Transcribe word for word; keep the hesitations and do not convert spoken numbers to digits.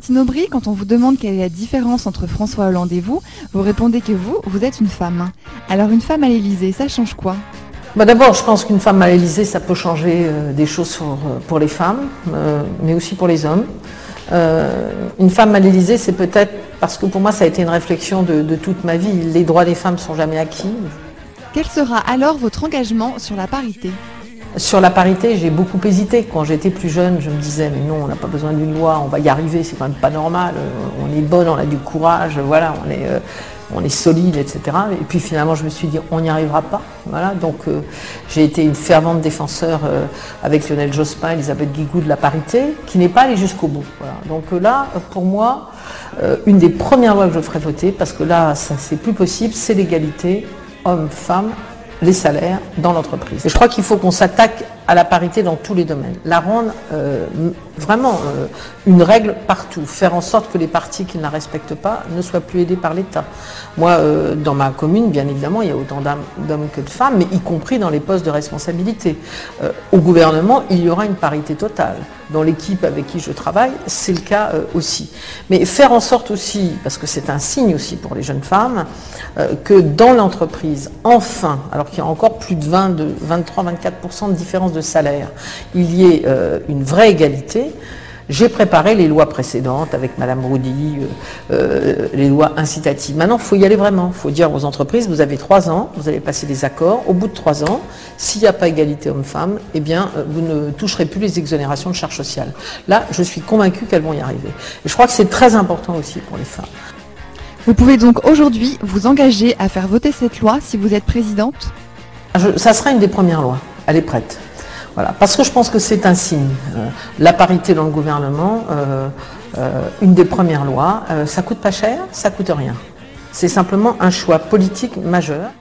Martine Aubry, quand on vous demande quelle est la différence entre François Hollande et vous, vous répondez que vous, vous êtes une femme. Alors une femme à l'Élysée, ça change quoi? Bah D'abord, je pense qu'une femme à l'Élysée, ça peut changer euh, des choses pour, pour les femmes, euh, mais aussi pour les hommes. Euh, une femme à l'Élysée, c'est peut-être, parce que pour moi ça a été une réflexion de, de toute ma vie, les droits des femmes ne sont jamais acquis. Quel sera alors votre engagement sur la parité? Sur la parité, j'ai beaucoup hésité. Quand j'étais plus jeune, je me disais, mais non, on n'a pas besoin d'une loi, on va y arriver, c'est quand même pas normal, on est bonne, on a du courage, voilà, on est, euh, on est solide, et cetera. Et puis finalement, je me suis dit, on n'y arrivera pas. Voilà, donc euh, j'ai été une fervente défenseur euh, avec Lionel Jospin, Elisabeth Guigou de la parité, qui n'est pas allée jusqu'au bout. Voilà. Donc euh, là, pour moi, euh, une des premières lois que je ferai voter, parce que là, ça c'est plus possible, c'est l'égalité hommes-femmes, les salaires dans l'entreprise. Et je crois qu'il faut qu'on s'attaque à la parité dans tous les domaines, la rendre euh, vraiment euh, une règle partout, faire en sorte que les partis qui ne la respectent pas ne soient plus aidés par l'État. Moi, euh, dans ma commune, bien évidemment, il y a autant d'hommes que de femmes, mais y compris dans les postes de responsabilité. Euh, au gouvernement, il y aura une parité totale. Dans l'équipe avec qui je travaille, c'est le cas euh, aussi. Mais faire en sorte aussi, parce que c'est un signe aussi pour les jeunes femmes, euh, que dans l'entreprise, enfin, alors qu'il y a encore plus de vingt, de vingt-trois à vingt-quatre pour cent de différence de salaire, il y ait euh, une vraie égalité. J'ai préparé les lois précédentes avec Madame Roudy, euh, euh, les lois incitatives. Maintenant, il faut y aller vraiment. Il faut dire aux entreprises, vous avez trois ans, vous allez passer des accords. Au bout de trois ans, s'il n'y a pas égalité homme-femme, eh bien, euh, vous ne toucherez plus les exonérations de charges sociales. Là, je suis convaincue qu'elles vont y arriver. Et je crois que c'est très important aussi pour les femmes. Vous pouvez donc aujourd'hui vous engager à faire voter cette loi si vous êtes présidente? Je, ça sera une des premières lois. Elle est prête. Voilà, parce que je pense que c'est un signe. Euh, la parité dans le gouvernement, euh, euh, une des premières lois, euh, ça coûte pas cher, ça coûte rien. C'est simplement un choix politique majeur.